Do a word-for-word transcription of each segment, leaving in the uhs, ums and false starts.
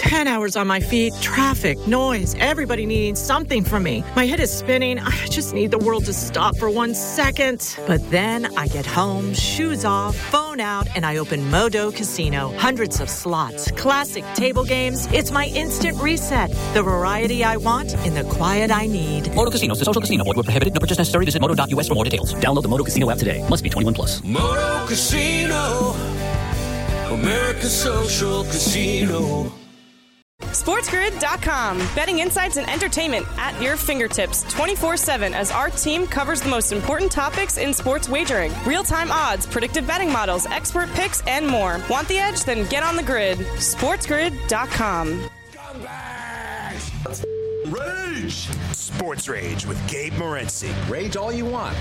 ten hours on my feet, traffic, noise, everybody needing something from me. My head is spinning. I just need the world to stop for one second. But then I get home, shoes off, phone out, and I open Modo Casino. Hundreds of slots, classic table games. It's my instant reset. The variety I want in the quiet I need. Modo Casino is a social casino. Void where prohibited. No purchase necessary. Visit modo dot u s for more details. Download the Modo Casino app today. Must be twenty-one plus. Modo Casino. America's social casino. SportsGrid dot com. Betting insights and entertainment at your fingertips twenty-four seven as our team covers the most important topics in sports wagering. Real-time odds, predictive betting models, expert picks, and more. Want the edge? Then get on the grid. SportsGrid dot com. Rage! Sports Rage with Gabe Morency. Rage all you want.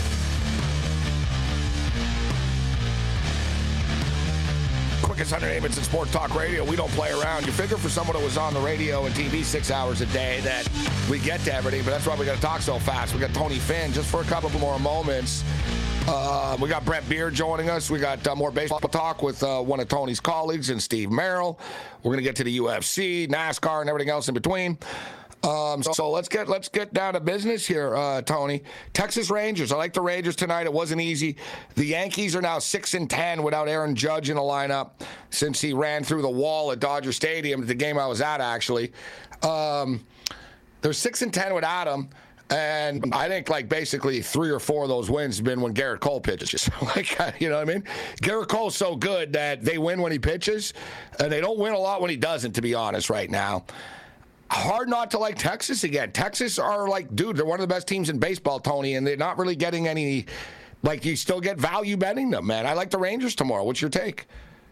Quickest entertainment in sports talk radio. We don't play around. You figure for someone who was on the radio and T V six hours a day that we get to everything, but that's why we got to talk so fast. We got Tony Finn just for a couple more moments. Uh, we got Brett Beard joining us. We got uh, more baseball talk with uh, one of Tony's colleagues and Steve Merrill. We're going to get to the U F C, NASCAR, and everything else in between. Um, so, so let's get let's get down to business here, uh, Tony. Texas Rangers. I like the Rangers tonight. It wasn't easy. The Yankees are now six and ten without Aaron Judge in the lineup since he ran through the wall at Dodger Stadium, the game I was at actually. Um, they're six and ten without him. And I think, like, basically three or four of those wins have been when Garrett Cole pitches. Like, you know what I mean? Garrett Cole's so good that they win when he pitches, and they don't win a lot when he doesn't, to be honest, right now. Hard not to like Texas again. Texas are like, dude, they're one of the best teams in baseball, Tony, and they're not really getting any, like, you still get value betting them, man. I like the Rangers tomorrow. What's your take?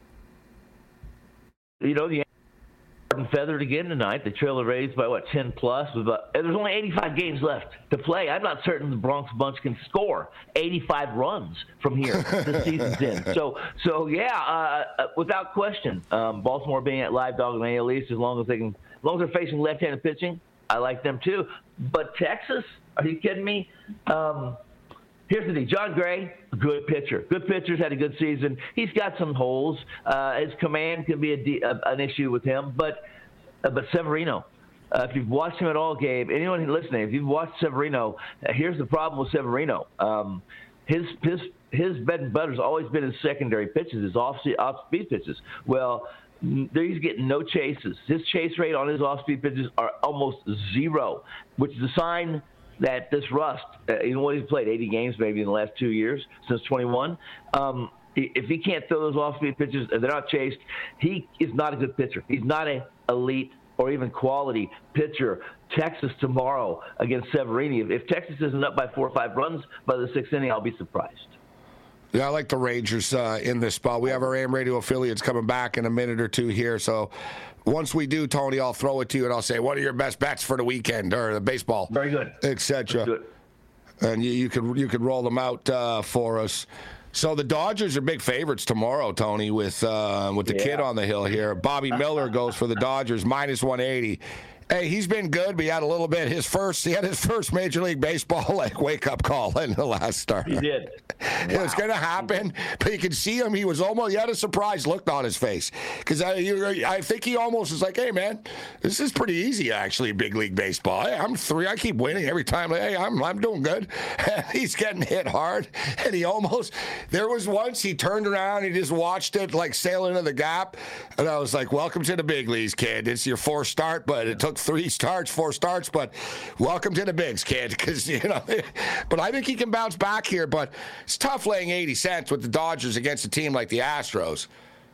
You know, the Yankees feathered again tonight. They trail the Rays by, what, ten plus? With about, there's only eighty-five games left to play. I'm not certain the Bronx Bunch can score eighty-five runs from here this season's in. So, so yeah, uh, without question, um, Baltimore being at live dog in the A L East, as long as they can – as long as they're facing left-handed pitching, I like them too. But Texas, are you kidding me? Um, here's the thing. John Gray, good pitcher. Good pitcher's had a good season. He's got some holes. Uh, his command can be a de- a, an issue with him. But uh, but Severino, uh, if you've watched him at all, Gabe, anyone listening, if you've watched Severino, uh, here's the problem with Severino. Um, his his his bread and butter's always been his secondary pitches, his off off-speed pitches. Well, he's getting no chases. His chase rate on his off-speed pitches are almost zero, which is a sign that this rust, uh, even when he's played eighty games maybe in the last two years, since twenty-one, um, if he can't throw those off-speed pitches and they're not chased, he is not a good pitcher. He's not an elite or even quality pitcher. Texas tomorrow against Severino. If Texas isn't up by four or five runs by the sixth inning, I'll be surprised. Yeah, I like the Rangers uh, in this spot. We have our A M radio affiliates coming back in a minute or two here. So once we do, Tony, I'll throw it to you and I'll say, what are your best bets for the weekend or the baseball? Very good. Et cetera. And you, you could you could roll them out uh, for us. So the Dodgers are big favorites tomorrow, Tony, with uh, with the yeah. kid on the hill here. Bobby Miller goes for the Dodgers, minus one eighty. Hey, he's been good, but he had a little bit. His first, he had his first Major League Baseball like wake up call in the last start. He did. It wow. was going to happen, but you can see him. He was almost. He had a surprised look on his face because I, I think he almost was like, "Hey, man, this is pretty easy actually. Big League Baseball. Hey, I'm three. I keep winning every time. Hey, I'm I'm doing good." And he's getting hit hard, and he almost. There was once he turned around, he just watched it like sail into the gap, and I was like, "Welcome to the big leagues, kid. It's your fourth start, but it took three starts, four starts, but welcome to the bigs, kid." Because you know, but I think he can bounce back here, but. It's tough laying eighty cents with the Dodgers against a team like the Astros.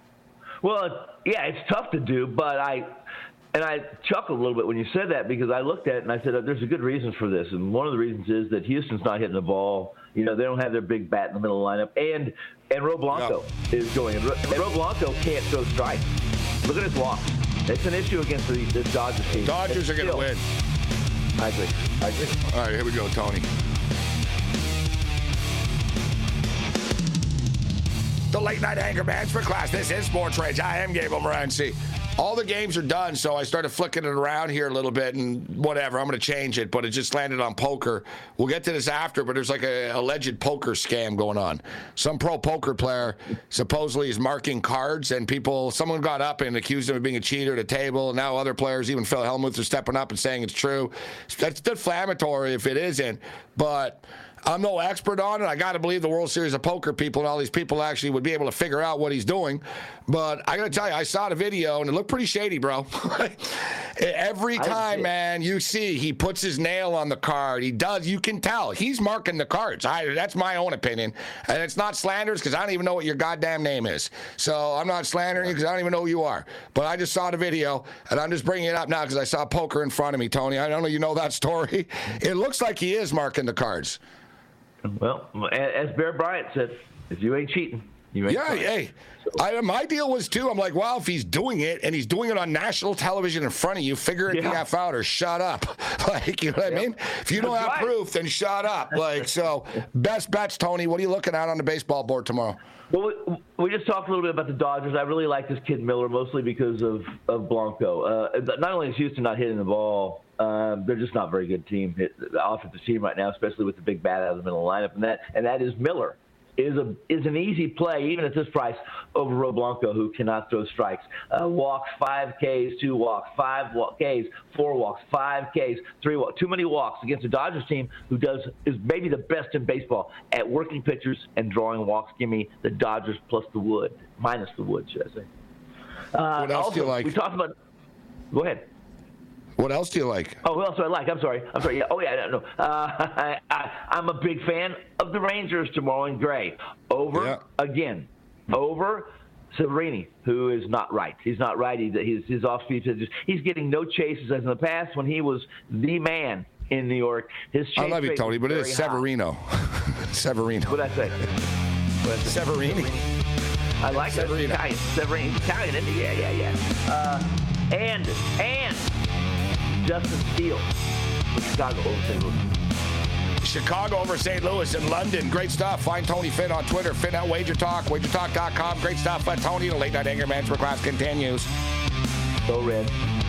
Well, yeah, it's tough to do, but I and I chuckled a little bit when you said that because I looked at it and I said, oh, there's a good reason for this. And one of the reasons is that Houston's not hitting the ball. You know, they don't have their big bat in the middle of the lineup. And and Ro Blanco no. is going. And Ro, and Ro Blanco can't throw strikes. Look at his walk. It's an issue against the, the Dodgers team. Dodgers it's are going to win. I agree. I agree. All right, here we go, Tony. The late night anger management class. This is Sports Rage. I am Gabe Morency. all the games are done, so I started flicking it around here a little bit, and whatever, I'm going to change it, but it just landed on poker. We'll get to this after, but there's like a alleged poker scam going on. Some pro poker player supposedly is marking cards, and people, someone got up and accused him of being a cheater at a table. Now other players, even Phil Hellmuth, are stepping up and saying it's true. That's defamatory if it isn't, but I'm no expert on it. I got to believe the World Series of Poker people and all these people actually would be able to figure out what he's doing. But I got to tell you, I saw the video, and it looked pretty shady, bro. Every time, man, you see he puts his nail on the card. He does. You can tell. He's marking the cards. I, that's my own opinion. And it's not slanderous because I don't even know what your goddamn name is. So I'm not slandering you because I don't even know who you are. But I just saw the video, and I'm just bringing it up now because I saw poker in front of me, Tony. I don't know if you know that story. It looks like he is marking the cards. Well, as Bear Bryant said, if you ain't cheating, you ain't Yeah, cheating. hey. I, my deal was, too, I'm like, well, if he's doing it, and he's doing it on national television in front of you, figure it yeah. the F out or shut up. Like, you know what yep. I mean? If you don't That's have right. proof, then shut up. Like, so, best bets, Tony. What are you looking at on the baseball board tomorrow? Well, we, we just talked a little bit about the Dodgers. I really like this kid Miller, mostly because of, of Blanco. Uh, not only is Houston not hitting the ball, um, they're just not a very good team, hit, the offensive team right now, especially with the big bat out of the middle of the lineup. And that, and that is Miller. Is a is an easy play, even at this price, over Ro Blanco, who cannot throw strikes. Uh, walks, five Ks, two walks, five walk, Ks, four walks, five Ks, three walks. Too many walks against a Dodgers team who does is maybe the best in baseball at working pitchers and drawing walks. Give me the Dodgers plus the wood, minus the wood, should I say. Uh, what else also, do you like? We talked about. Go ahead. What else do you like? Oh, who else do I like? I'm sorry. I'm sorry. Yeah. Oh, yeah. No. Uh, I, I, I'm a big fan of the Rangers tomorrow in gray. Over yeah. again. Over Severini, who is not right. He's not right. He, his his off-speed pitches. He's getting no chases as in the past when he was the man in New York. His chase I love you, Tony, but it is Severino. Severino. What did I say? What did I say? Severini. I like Severino. It. Italian. Severini. Italian, isn't he? Yeah, yeah, yeah. Uh, and and. Justin Steele from Chicago over Saint Louis. Chicago over Saint Louis and London. Great stuff. Find Tony Finn on Twitter. Finn at Wager Talk. wager talk dot com. Great stuff. Let Tony, the Late Night Anger Man's request continues. Go Red.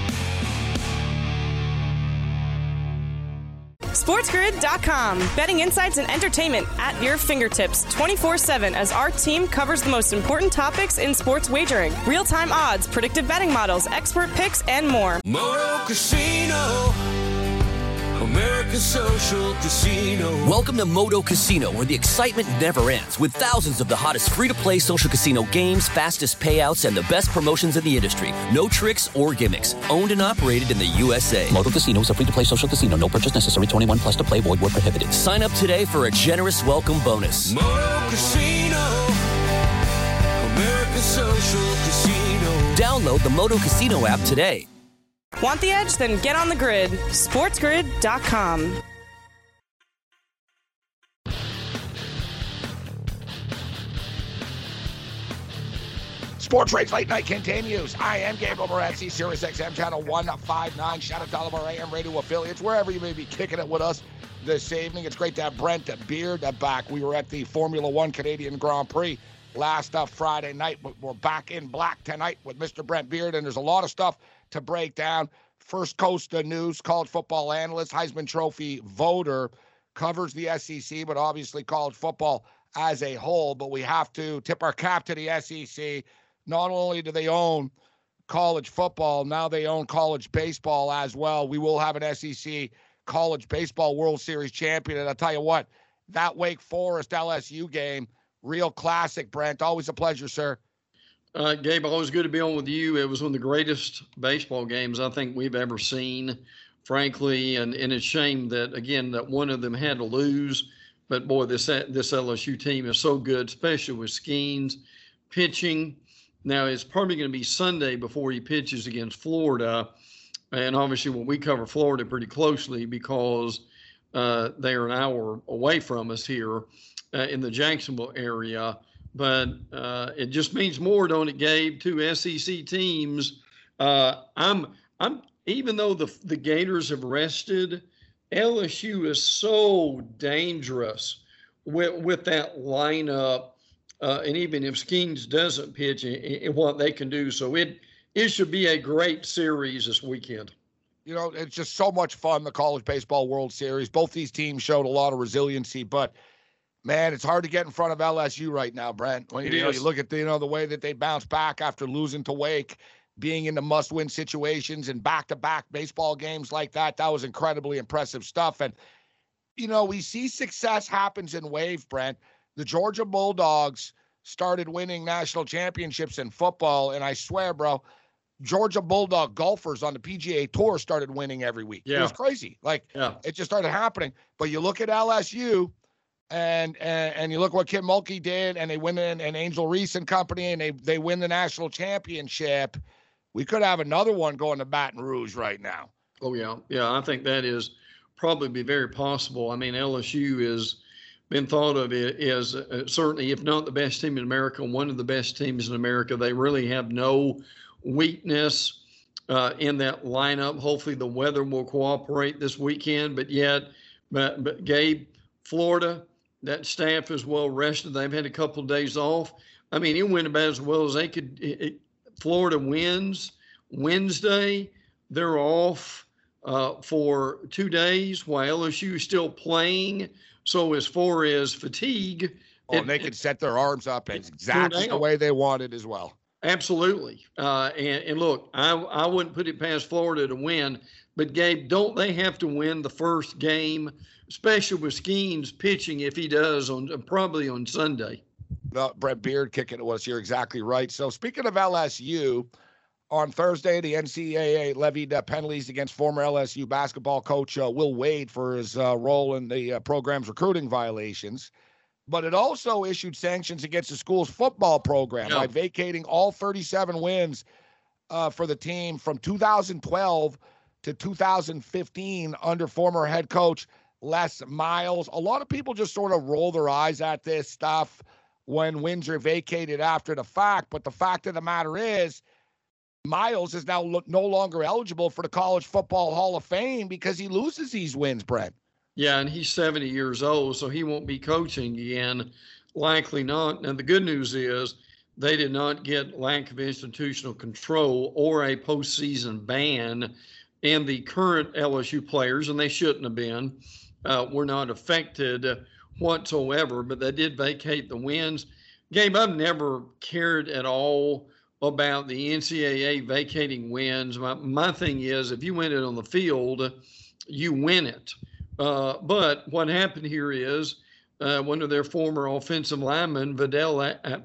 SportsGrid dot com. Betting insights and entertainment at your fingertips twenty-four seven as our team covers the most important topics in sports wagering. Real-time odds, predictive betting models, expert picks, and more. Moto Casino. American Social Casino. Welcome to Moto Casino, where the excitement never ends, with thousands of the hottest free-to-play social casino games, fastest payouts, and the best promotions in the industry. No tricks or gimmicks. Owned and operated in the U S A. Moto Casino is a free-to-play social casino. No purchase necessary. twenty-one plus to play. Void where prohibited. Sign up today for a generous welcome bonus. Moto Casino. American Social Casino. Download the Moto Casino app today. Want the edge? Then get on the grid. SportsGrid dot com. Sports Rage Late Night continues. I am Gabriel Morency, Sirius X M Channel one fifty-nine. Shout out to all of our A M radio affiliates, wherever you may be kicking it with us this evening. It's great to have Brent Beard back. We were at the Formula One Canadian Grand Prix last uh, Friday night, but we're back in black tonight with Mister Brent Beard, and there's a lot of stuff to break down. First Coast News, college football analyst, Heisman Trophy voter, covers the S E C, but obviously college football as a whole. But we have to tip our cap to the S E C. Not only do they own college football, now they own college baseball as well. We will have an S E C College Baseball World Series champion. And I'll tell you what, that Wake Forest L S U game, real classic, Brent. Always a pleasure, sir. Uh, Gabe, always good to be on with you. It was one of the greatest baseball games I think we've ever seen, frankly. And, and it's a shame that, again, that one of them had to lose. But, boy, this this L S U team is so good, especially with Skeens pitching. Now, it's probably going to be Sunday before he pitches against Florida. And, obviously, when we cover Florida pretty closely because uh, they're an hour away from us here uh, in the Jacksonville area. But uh, it just means more, don't it, Gabe? Two S E C teams. Uh, I'm, I'm, even though the the Gators have rested, L S U is so dangerous with with that lineup, uh, and even if Skeens doesn't pitch, and, and what they can do. So it it should be a great series this weekend. You know, it's just so much fun, the College Baseball World Series. Both these teams showed a lot of resiliency, but man, it's hard to get in front of L S U right now, Brent. When you, you know, you look at the, you know, the way that they bounce back after losing to Wake, being in the must-win situations and back-to-back baseball games like that. That was incredibly impressive stuff. And, you know, we see success happens in wave, Brent. The Georgia Bulldogs started winning national championships in football, and I swear, bro, Georgia Bulldog golfers on the P G A Tour started winning every week. Yeah. It was crazy. Like, yeah. It just started happening. But you look at L S U, and and, and you look what Kim Mulkey did, and they win in and Angel Reese and company, and they, they win the national championship. We could have another one going to Baton Rouge right now. Oh, yeah. Yeah, I think that is probably be very possible. I mean, L S U has been thought of as uh, certainly, if not the best team in America, one of the best teams in America. They really have no weakness uh, in that lineup. Hopefully the weather will cooperate this weekend, but yet, but, but Gabe, Florida, that staff is well rested. They've had a couple of days off. I mean, it went about as well as they could. It, it, Florida wins Wednesday. They're off uh, for two days while L S U is still playing. So as far as fatigue. Oh, it, and they it, could set their arms up exactly the way they wanted as well. Absolutely. Uh, and, and look, I, I wouldn't put it past Florida to win, but Gabe, don't they have to win the first game, especially with Skeens pitching if he does on probably on Sunday? Uh, Brett Beard kicking it was. You're exactly right. So speaking of L S U, on Thursday, the N C double A levied uh, penalties against former L S U basketball coach uh, Will Wade for his uh, role in the uh, program's recruiting violations. But it also issued sanctions against the school's football program yeah. by vacating all thirty-seven wins uh, for the team from two thousand twelve to two thousand fifteen under former head coach Les Miles. A lot of people just sort of roll their eyes at this stuff when wins are vacated after the fact. But the fact of the matter is, Miles is now lo- no longer eligible for the College Football Hall of Fame because he loses these wins, Brent. Yeah, and he's seventy years old, so he won't be coaching again. Likely not. And the good news is they did not get lack of institutional control or a postseason ban. And the current L S U players, and they shouldn't have been, uh, were not affected whatsoever, but they did vacate the wins. Gabe, I've never cared at all about the N C double A vacating wins. My, my thing is, if you win it on the field, you win it. Uh, but what happened here is uh, one of their former offensive linemen, Vidal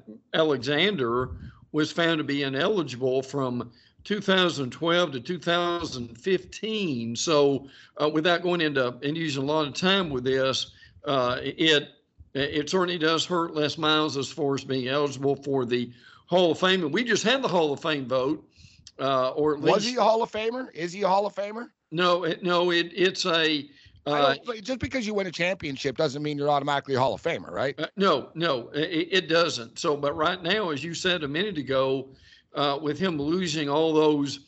Alexander, was found to be ineligible from two thousand twelve to two thousand fifteen. So uh, without going into and using a lot of time with this, uh, it it certainly does hurt Les Miles as far as being eligible for the Hall of Fame. And we just had the Hall of Fame vote. Uh, or at least, was he a Hall of Famer? Is he a Hall of Famer? No, it, no, it, it's a Uh, just because you win a championship doesn't mean you're automatically a Hall of Famer, right? Uh, no, no, it, it doesn't. So, but right now, as you said a minute ago, uh, with him losing all those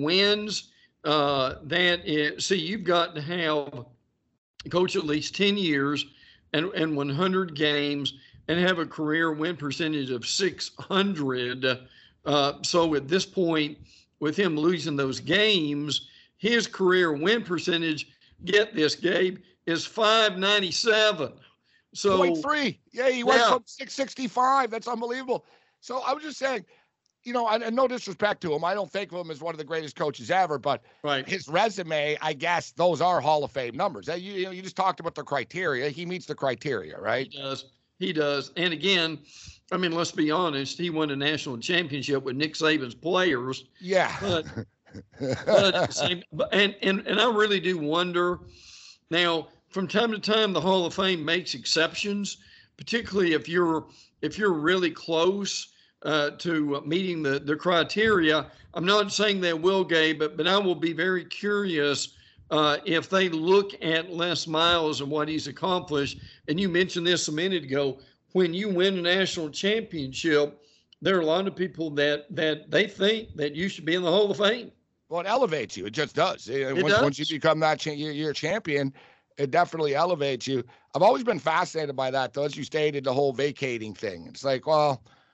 wins, uh, that is, see, you've got to have coach at least ten years and, and one hundred games and have a career win percentage of six hundred. Uh, so at this point, with him losing those games, his career win percentage, get this, Gabe, is five ninety-seven. So point three. Yeah, he went yeah. from six sixty-five. That's unbelievable. So I was just saying, you know, and, and no disrespect to him, I don't think of him as one of the greatest coaches ever, but right. his resume, I guess those are Hall of Fame numbers. You, you know, you just talked about the criteria. He meets the criteria, right? He does. He does. And again, I mean, let's be honest. He won a national championship with Nick Saban's players. Yeah. But, but same, and, and, and I really do wonder now, from time to time, the Hall of Fame makes exceptions, particularly if you're, if you're really close uh, to meeting the, the criteria. I'm not saying they will, Gabe, but, but I will be very curious uh, if they look at Les Miles and what he's accomplished. And you mentioned this a minute ago, when you win a national championship, there are a lot of people that, that they think that you should be in the Hall of Fame. Well, it elevates you. It just does. It once, does. once you become that cha- you're a champion, it definitely elevates you. I've always been fascinated by that, though, as you stated, the whole vacating thing. It's like, well,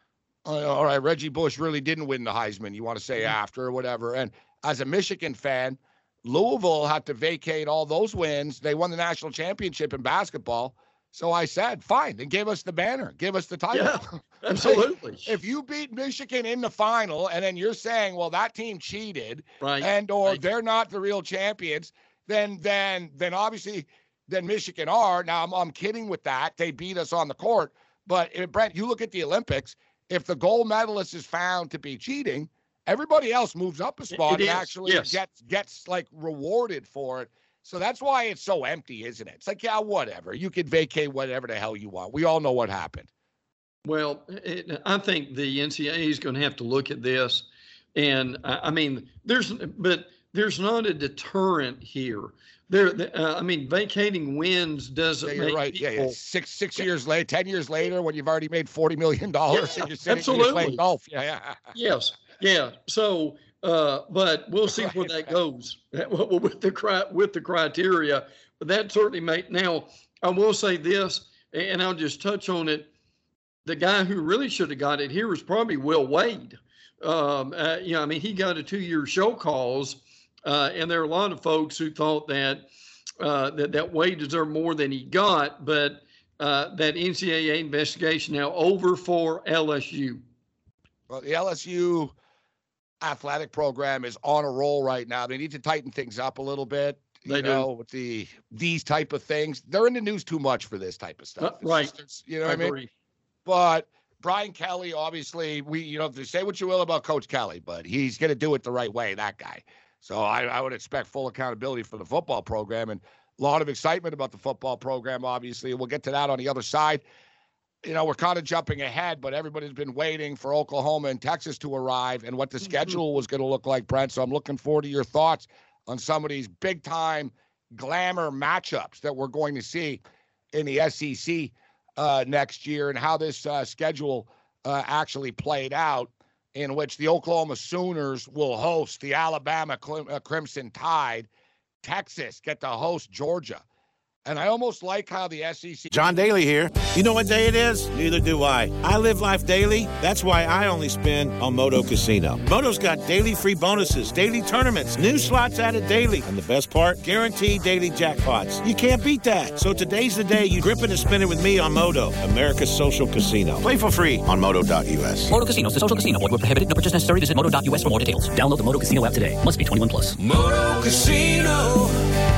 Uh, all right, Reggie Bush really didn't win the Heisman. You want to say after or whatever. And as a Michigan fan, Louisville had to vacate all those wins. They won the national championship in basketball. So I said, fine, then give us the banner. Give us the title. Yeah, absolutely. If you beat Michigan in the final and then you're saying, well, that team cheated right. and or right. they're not the real champions, then then then obviously then Michigan are. Now, I'm, I'm kidding with that. They beat us on the court. But, uh, Brent, you look at the Olympics, if the gold medalist is found to be cheating, everybody else moves up a spot it and is. actually yes. gets, gets, like, rewarded for it. So that's why it's so empty, isn't it? It's like, yeah, whatever. You can vacate whatever the hell you want. We all know what happened. Well, it, I think the N C double A is going to have to look at this. And, uh, I mean, there's but there's not a deterrent here. There, uh, I mean, vacating wins doesn't yeah, you're make right. people, yeah, yeah. Six six yeah. years later, ten years later, when you've already made forty million dollars yeah, and you're sitting absolutely. and you're playing golf. Yeah, yeah. Yes, yeah. So, uh, but we'll see where that goes with the with the criteria. But that certainly may. Now, I will say this, and I'll just touch on it. The guy who really should have got it here was probably Will Wade. Um, uh, you know, I mean, he got a two-year show cause. Uh, and there are a lot of folks who thought that uh, that, that Wade deserved more than he got, but uh, that N C double A investigation now over for L S U. Well, the L S U athletic program is on a roll right now. They need to tighten things up a little bit. They you do. know, with the these type of things. They're in the news too much for this type of stuff. Uh, right. Just, it's, you know I what I mean? agree. But Brian Kelly, obviously, we you know, say what you will about Coach Kelly, but he's going to do it the right way, that guy. So I, I would expect full accountability for the football program and a lot of excitement about the football program, obviously. We'll get to that on the other side. You know, we're kind of jumping ahead, but everybody's been waiting for Oklahoma and Texas to arrive and what the mm-hmm. schedule was going to look like, Brent. So I'm looking forward to your thoughts on some of these big-time glamour matchups that we're going to see in the S E C uh, next year and how this uh, schedule uh, actually played out, in which the Oklahoma Sooners will host the Alabama Clim- uh, Crimson Tide. Texas get to host Georgia. And I almost like how the S E C... John Daly here. You know what day it is? Neither do I. I live life daily. That's why I only spin on Moto Casino. Moto's got daily free bonuses, daily tournaments, new slots added daily. And the best part? Guaranteed daily jackpots. You can't beat that. So today's the day you grip it and spin it with me on Moto, America's social casino. Play for free on moto dot u s. Moto Casino is a social casino. Void where prohibited. No purchase necessary. Visit moto dot u s for more details. Download the Moto Casino app today. Must be twenty-one plus. Moto Casino.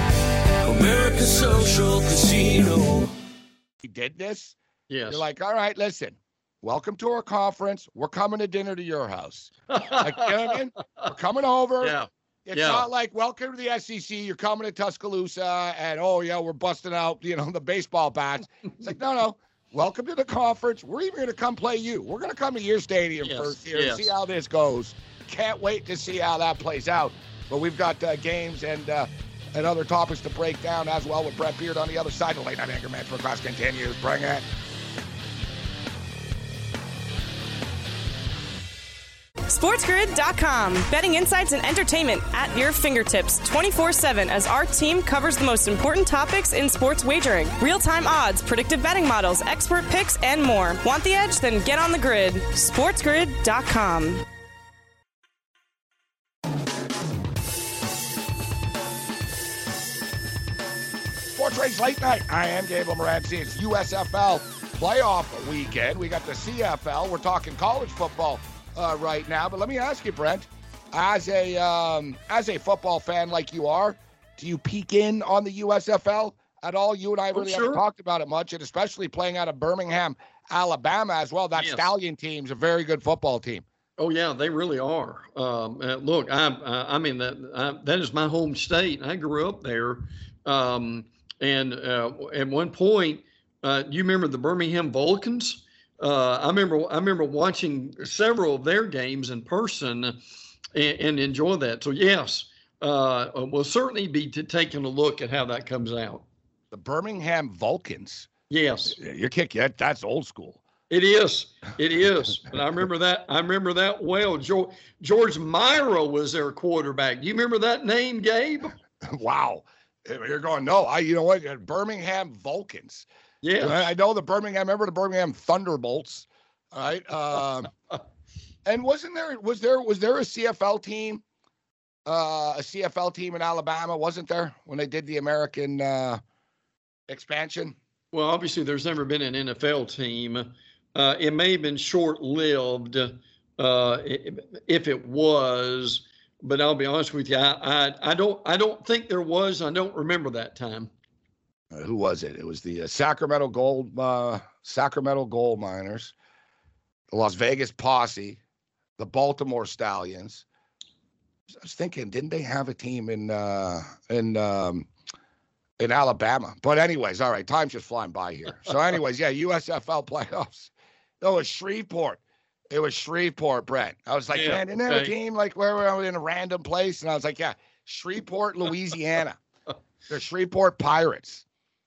America's social casino. He did this. Yes. You're like, all right, listen, welcome to our conference. We're coming to dinner to your house. Like, you know what I mean? We're coming over. Yeah. It's yeah. not like, welcome to the S E C. You're coming to Tuscaloosa and, oh, yeah, we're busting out, you know, the baseball bats. It's like, no, no. Welcome to the conference. We're even going to come play you. We're going to come to your stadium yes. first here yes. and see how this goes. Can't wait to see how that plays out. But we've got uh, games and uh, and other topics to break down as well with Brett Beard on the other side. The Late Night Anger Management class continues. Bring it. SportsGrid dot com. Betting insights and entertainment at your fingertips twenty-four seven as our team covers the most important topics in sports wagering. Real-time odds, predictive betting models, expert picks, and more. Want the edge? Then get on the grid. SportsGrid dot com. Sports Rage Late Night. I am Gabriel Morency. It's U S F L playoff weekend. We got the C F L. We're talking college football uh, right now. But let me ask you, Brent, as a um, as a football fan like you are, do you peek in on the U S F L at all? You and I really oh, sure. haven't talked about it much, and especially playing out of Birmingham, Alabama as well. That yes. Stallion team's a very good football team. Oh yeah, they really are. Um, uh, look, I, uh, I mean that I, that is my home state. I grew up there, um, and uh, at one point, uh, you remember the Birmingham Vulcans? Uh, I remember I remember watching several of their games in person, and, and enjoy that. So yes, uh, we'll certainly be t- taking a look at how that comes out. The Birmingham Vulcans. Yes, you're kicking that. That's old school. It is. It is. But I remember that. I remember that well. George, George Myra was their quarterback. Do you remember that name, Gabe? Wow. You're going, no, I, you know what? Birmingham Vulcans. Yeah. I know the Birmingham, I remember the Birmingham Thunderbolts. All right. Um, and wasn't there was there was there a C F L team, uh, a C F L team in Alabama? Wasn't there when they did the American uh, expansion? Well, obviously, there's never been an N F L team. Uh, it may have been short-lived uh, if it was, but I'll be honest with you, I, I I don't I don't think there was. I don't remember that time. Uh, who was it? It was the uh, Sacramento Gold uh, Sacramento Gold Miners, the Las Vegas Posse, the Baltimore Stallions. I was thinking, didn't they have a team in uh, in um, in Alabama? But anyways, all right, time's just flying by here. So anyways, yeah, U S F L playoffs. No, it was Shreveport. It was Shreveport, Brent. I was like, yeah, man, didn't they have a team like where we were in a random place? And I was like, yeah, Shreveport, Louisiana. They're Shreveport Pirates.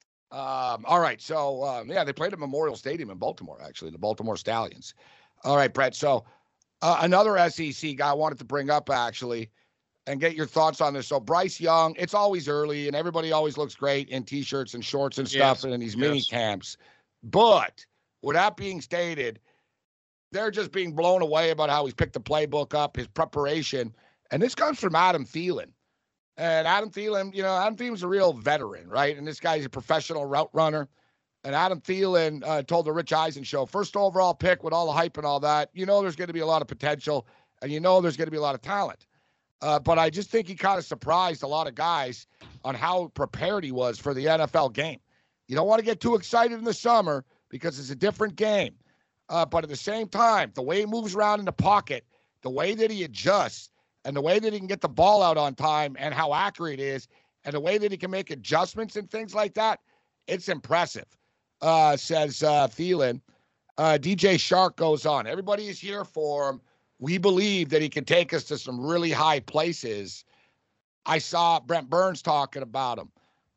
Um, all right, so um, yeah, they played at Memorial Stadium in Baltimore, actually, the Baltimore Stallions. All right, Brett. So uh, another S E C guy I wanted to bring up, actually, and get your thoughts on this. So Bryce Young, it's always early, and everybody always looks great in T-shirts and shorts and stuff yes, and in these yes. mini camps. But with that being stated, they're just being blown away about how he's picked the playbook up, his preparation. And this comes from Adam Thielen. And Adam Thielen, you know, Adam Thielen's a real veteran, right? And this guy's a professional route runner. And Adam Thielen uh, told the Rich Eisen show, first overall pick with all the hype and all that, you know there's going to be a lot of potential, and you know there's going to be a lot of talent. Uh, but I just think he kind of surprised a lot of guys on how prepared he was for the N F L game. You don't want to get too excited in the summer because it's a different game. Uh, but at the same time, the way he moves around in the pocket, the way that he adjusts, and the way that he can get the ball out on time and how accurate it is, and the way that he can make adjustments and things like that, it's impressive, uh, says uh, Thielen. Uh, D J Shark goes on. Everybody is here for him. We believe that he can take us to some really high places. I saw Brent Burns talking about him.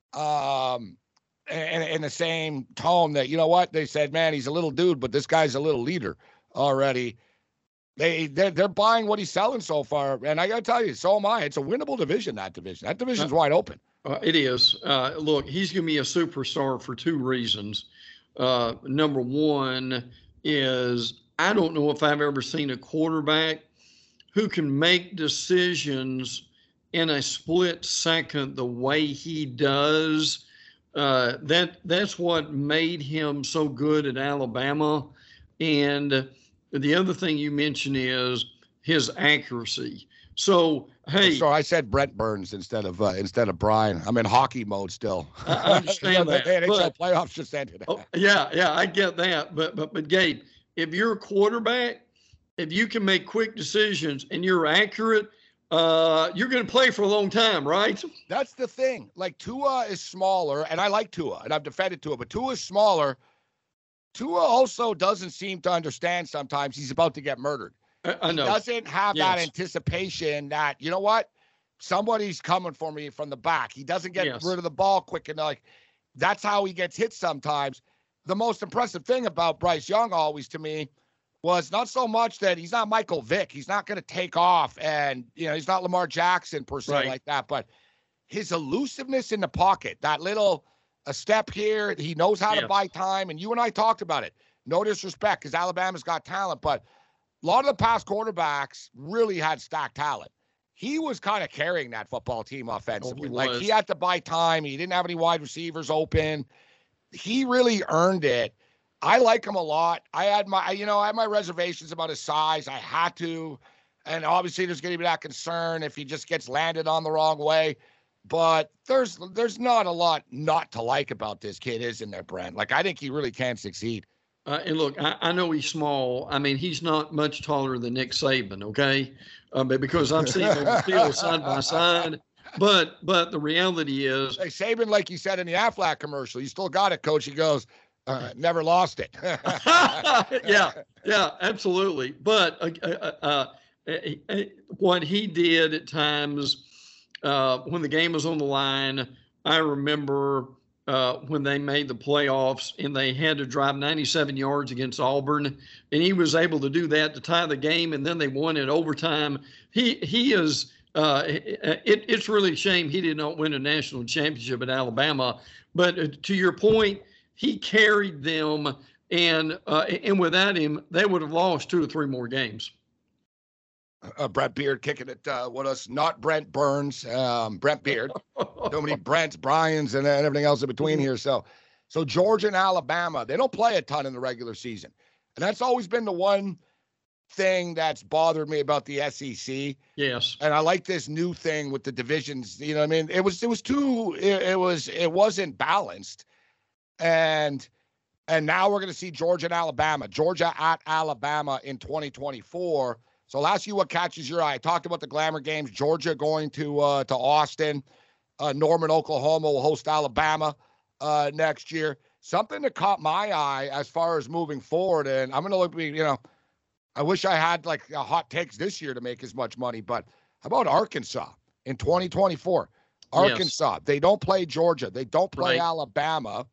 Um, in, in the same tone that, you know what, they said, man, he's a little dude, but this guy's a little leader already. They, they're, they're buying what he's selling so far. And I got to tell you, so am I. It's a winnable division, that division. That division's uh, wide open. Uh, it is. Uh, look, he's going to be a superstar for two reasons. Uh, number one is I don't know if I've ever seen a quarterback who can make decisions in a split second the way he does. Uh, that that's what made him so good at Alabama. And the other thing you mentioned is his accuracy. So, hey, oh, sorry, I said Brent Burns instead of uh, instead of Brian. I'm in hockey mode still. I understand that. The N H L playoffs just ended. oh, yeah, yeah, I get that. But but but Gabe, if you're a quarterback, if you can make quick decisions and you're accurate, uh, you're going to play for a long time, right? That's the thing. Like Tua is smaller, and I like Tua, and I've defended Tua, but Tua is smaller. Tua also doesn't seem to understand sometimes he's about to get murdered. I, I know. He doesn't have yes. that anticipation that, you know what, somebody's coming for me from the back. He doesn't get yes. rid of the ball quick enough. Like, that's how he gets hit sometimes. The most impressive thing about Bryce Young always to me was not so much that he's not Michael Vick. He's not going to take off and, you know, he's not Lamar Jackson per se right. like that, but his elusiveness in the pocket, that little a step here, he knows how yes. to buy time. And you and I talked about it. No disrespect because Alabama's got talent, but a lot of the past quarterbacks really had stacked talent. He was kind of carrying that football team offensively. Oh, he like was. he had to buy time. He didn't have any wide receivers open. He really earned it. I like him a lot. I had my, you know, I had my reservations about his size. I had to. And obviously there's going to be that concern if he just gets landed on the wrong way. But there's there's not a lot not to like about this kid, isn't there, Brent? Like, I think he really can succeed. Uh, and look, I, I know he's small. I mean, he's not much taller than Nick Saban, okay? Uh, but because I've seen him on the field side by side. But but the reality is, hey, Saban, like you said in the Aflac commercial, you still got it, Coach. He goes, uh, never lost it. yeah, yeah, absolutely. But uh, uh, uh, what he did at times uh, when the game was on the line, I remember uh, when they made the playoffs and they had to drive ninety-seven yards against Auburn, and he was able to do that to tie the game, and then they won in overtime. He he is. Uh, it, it's really a shame he did not win a national championship at Alabama. But to your point, he carried them And uh, and without him, they would have lost two or three more games. Uh, Brent Beard kicking it uh, with us, not Brent Burns, um, Brent Beard. So many Brents, Bryans, and everything else in between here. So, so Georgia and Alabama, they don't play a ton in the regular season, and that's always been the one thing that's bothered me about the S E C. Yes, and I like this new thing with the divisions. You know what I mean? It was it was too it, it was it wasn't balanced, and and now we're going to see Georgia and Alabama, Georgia at Alabama in twenty twenty-four. So I'll ask you what catches your eye. I talked about the glamour games. Georgia going to uh, to Austin. Uh, Norman, Oklahoma will host Alabama uh, next year. Something that caught my eye as far as moving forward, and I'm going to look, you know, I wish I had like a hot takes this year to make as much money, but how about Arkansas in twenty twenty-four? Arkansas, yes. They don't play Georgia. They don't play right. Alabama.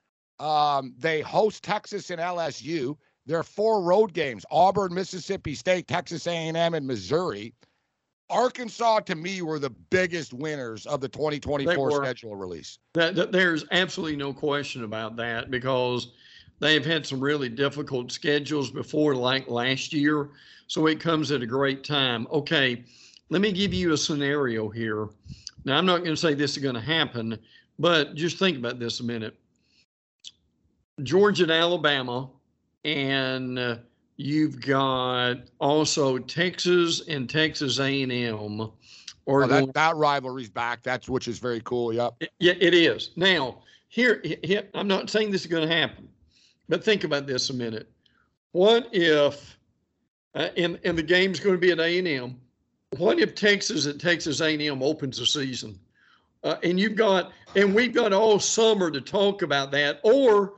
Um, they host Texas and L S U. There are four road games: Auburn, Mississippi State, Texas A and M, and Missouri. Arkansas, to me, were the biggest winners of the twenty twenty-four schedule release. That, that, there's absolutely no question about that, because they've had some really difficult schedules before, like last year. So it comes at a great time. Okay, let me give you a scenario here. Now, I'm not going to say this is going to happen, but just think about this a minute. Georgia and Alabama, and uh, you've got also Texas and Texas A and M. Or oh, that, that rivalry's back. That's which is very cool. Yep. It, yeah, it is. Now, here, here, I'm not saying this is going to happen, but think about this a minute. What if, uh, and, and the game's going to be at A and M, what if Texas at Texas A and M opens the season? Uh, and you've got, and we've got all summer to talk about that, or,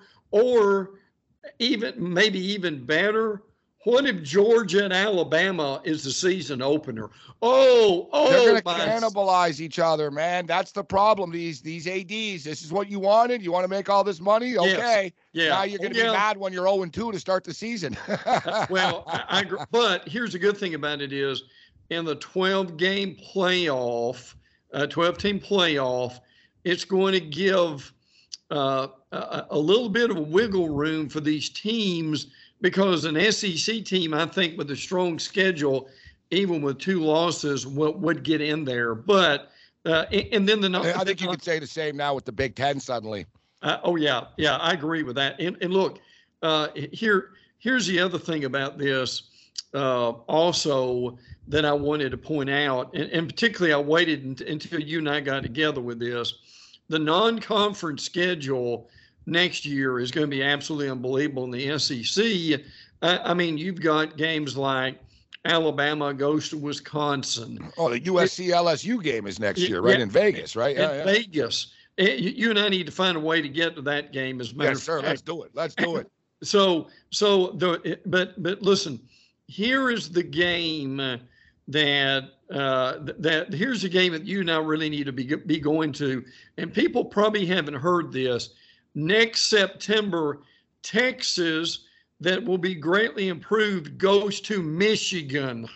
or even, maybe even better, what if Georgia and Alabama is the season opener? Oh, oh, they're going to cannibalize each other, man. That's the problem. These these A Ds. This is what you wanted. You want to make all this money? Okay. Yes. Yeah. Now you're going to yeah. be mad when you're oh and two to start the season. Well, I, I agree. But here's the good thing about it is, in the twelve-game playoff, uh, twelve-team playoff, it's going to give uh, a, a little bit of wiggle room for these teams, because an S E C team, I think, with a strong schedule, even with two losses, would, would get in there. But uh, and then the I think you could say the same now with the Big Ten suddenly. Uh, oh yeah, yeah, I agree with that. And, and look, uh, here here's the other thing about this. Uh, also, that I wanted to point out, and, and particularly I waited until you and I got together with this. The non-conference schedule next year is going to be absolutely unbelievable in the S E C. I, I mean, you've got games like Alabama goes to Wisconsin. Oh, the U S C L S U game is next year, right? Yeah, in Vegas, right? In yeah, yeah. Vegas. You and I need to find a way to get to that game. As a matter yes, of sir. fact. Let's do it. Let's do it. So, so the but but listen, here is the game that uh, that here's a game that you now really need to be be going to, and people probably haven't heard this. Next September, Texas, that will be greatly improved, goes to Michigan.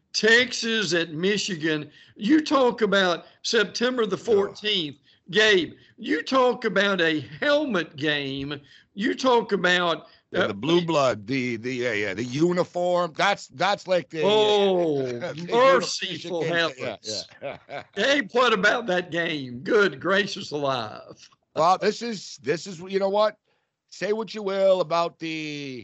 Texas at Michigan. You talk about September the fourteenth. Gabe, you talk about a helmet game. You talk about yeah, the blue blood, the the yeah, yeah the uniform. That's that's like the oh the merciful heavens. Yeah, yeah. Gabe, what about that game? Good gracious alive. Well, this is this is you know what? Say what you will about the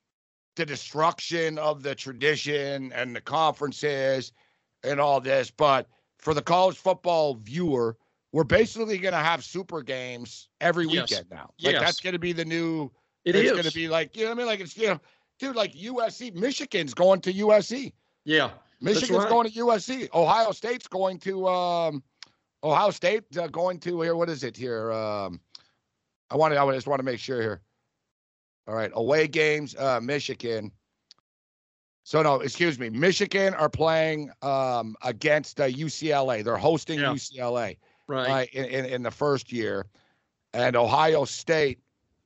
the destruction of the tradition and the conferences and all this, but for the college football viewer, we're basically going to have super games every yes. weekend now. Like yes. that's going to be the new. It it's is going to be like you know what I mean. Like it's you know, dude, like U S C, Michigan's going to U S C. Yeah, Michigan's right. going to U S C. Ohio State's going to um, Ohio State uh, going to here. What is it here? Um, I want to. I just want to make sure here. All right, away games. Uh, Michigan. So no, excuse me. Michigan are playing um, against uh, U C L A. They're hosting yeah. U C L A. Right. Uh, in, in in the first year, and Ohio State,